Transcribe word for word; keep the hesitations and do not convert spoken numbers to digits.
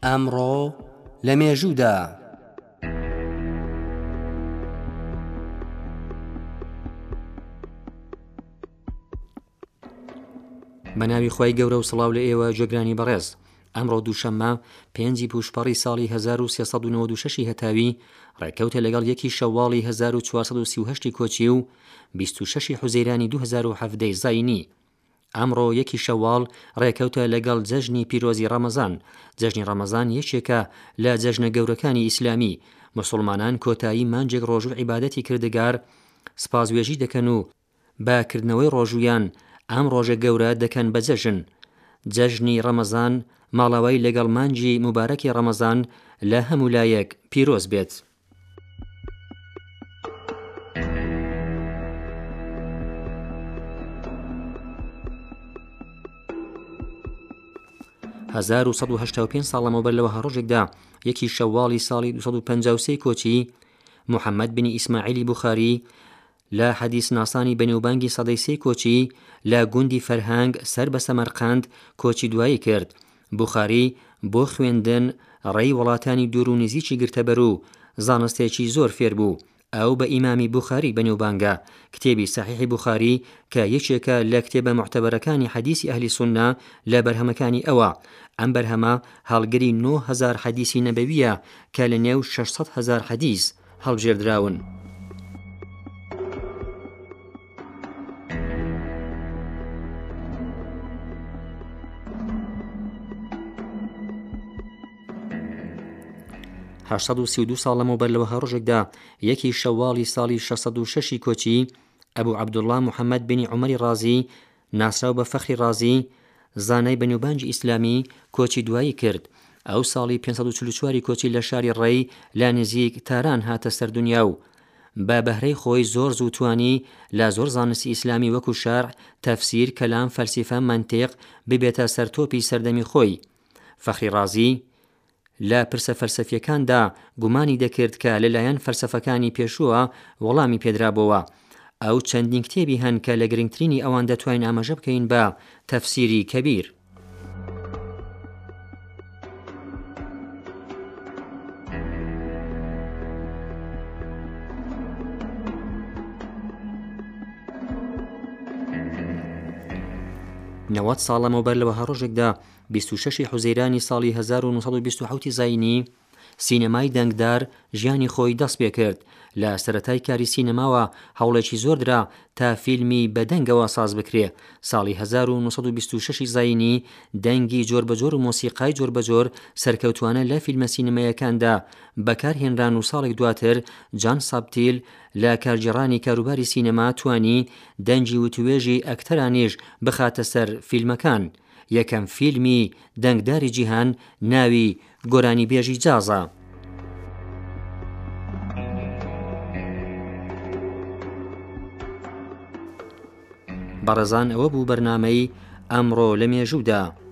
ئەمڕۆ لە مێژوودا بەناوی خۆی گەورە و سڵاو لە ئێوە جێگرانی بەڕێز. ئەمڕۆ دووشەممە پێنجی پوشپەڕی ساڵی هەزار و سێسەد و نەوەت و شەش هەتاوی ڕێکەوتە لەگەڵ یەکی شەواڵی هەزار و چوارسەد و سی و هەشت کۆچی و بیست و شەش حوزەیرانی دوو هەزار و هەفت زاینی. ئەمڕۆ یەکی شەواڵ ڕێکەوتە لەگەڵ جەژنی پیرۆزی ڕەمەزان. جەژنی ڕەمەزان یەکێکە لە جەژنە گەورەکانی ئیسلامی. موسڵمانان کۆتایی مانجێک ڕۆژوو عیبادەتی کردگار سپاسوێژی دەکەن و باکردنەوەی ڕۆژویان ئەم ڕۆژە گەورە دەکەن بە جەژن. جەژنی ڕەمەزان ماڵەوەی لەگەڵ مانجی موبارەکی ڕەمەزان لە هەموو لایەک پیرۆز بێت. هەزار و سەد و هەشتا و پێنج ساڵ لەمەوبەر لەوە ڕۆژێکدا یەکی شەواڵی ساڵی دووسەد و پەنجا و سێ کۆچی محەممەد بنی ئیسماعیلی بوخاری لە حەدیث ناسانی بەنێوبانگی سەدەی سێ کۆچی لە گوندی فەرهانگ سەر بە سەمەرقەند کۆچی دوایی کرد. بوخاری بۆ خوێندن ڕێی وڵاتانی دوور و نزیکی گرتەبەر و زانستێکی زۆر فێر بوو. ئەو بە ئیمامی بوخاری بەنێوبانگە. کتێبی سەحیحی بوخاری کە یەکێکە لە کتێبە معتەبەرەکانی حەدیسی ئەهلی سوننا لە بەرهەمەکانی ئەوە. ئەم بەرهەمە هەڵگری نۆ هەزار حەدیسی نەبەویە کە لە نێو شەشسەد هەزار حەدیس هەڵبژێردراون. هەشتاد و سی و دوو ساڵ لەمەوبەر لەوە ڕۆژێکدا یەکی شەواڵی ساڵی شەشسەد و شەش کۆچی ئەبوو عەبدوڵڵا محەممەد بنی عومەری ڕازی ناسراو بە فەخری ڕازی زانای بەنێوبانگی ئیسلامی کۆچی دوایی کرد. ئەو ساڵی پێنجسەد و چل و چوار کۆچی لە شاری ڕێی لا نزیک تاران هاتە سەردونیا و بە بەهرەی خۆی زۆر زوو توانی لە زۆر زانستی ئیسلامی وەکو شەرع، تەفسیر، کەلام، فەلسیفە، مەنتیق ببێتە سەرتۆپی سەردەمی خۆی. فەخری ڕازی لە پرسە فەلسەفیەکاندا گومانی دەکرد کە لەلایەن فەلسەفەکانی پێشووە وەڵامی پێدرابەوە. ئەو چەندین کتێبی هەن کە لە گرنگترینی ئەوان دەتوانین ئاماژە بکەین بە تەفسیری کەبیر. نەوەت ساڵ لەمەوبەر لەوە ڕۆژێکدا بیست و شەش حوزەیرانی ساڵی هەزار و نۆ سەد و بیست و حەوت زاینی سینەمای دەنگدار ژیانی خۆی دەست پێ کرد. لە سەرەتای کاری سینەماوە هەوڵێکی زۆر درا تا فیلمی بە دەنگەوە ساز بکرێ. ساڵی هەزار و نۆ سەد و بیست و شەش زاینی دەنگی جۆربەجۆر و مۆسیقای جۆربەجۆر سەرکەوتوانە لە فیلمە سینەمایەکاندا بەکارهێنران و ساڵێک دواتر جان سابتیل لە کارگێڕانی کاروباری سینەما توانی دەنگی وتوێژی ئەکتەرانیش بخاتە سەر فیلمەکان. یەکەم فیلمی دەنگداری جیهان ناوی گۆرانی بێژی جازە. بەڕێزان ئەوە بوو بەرنامەی ئەمڕۆ لە مێژوودا.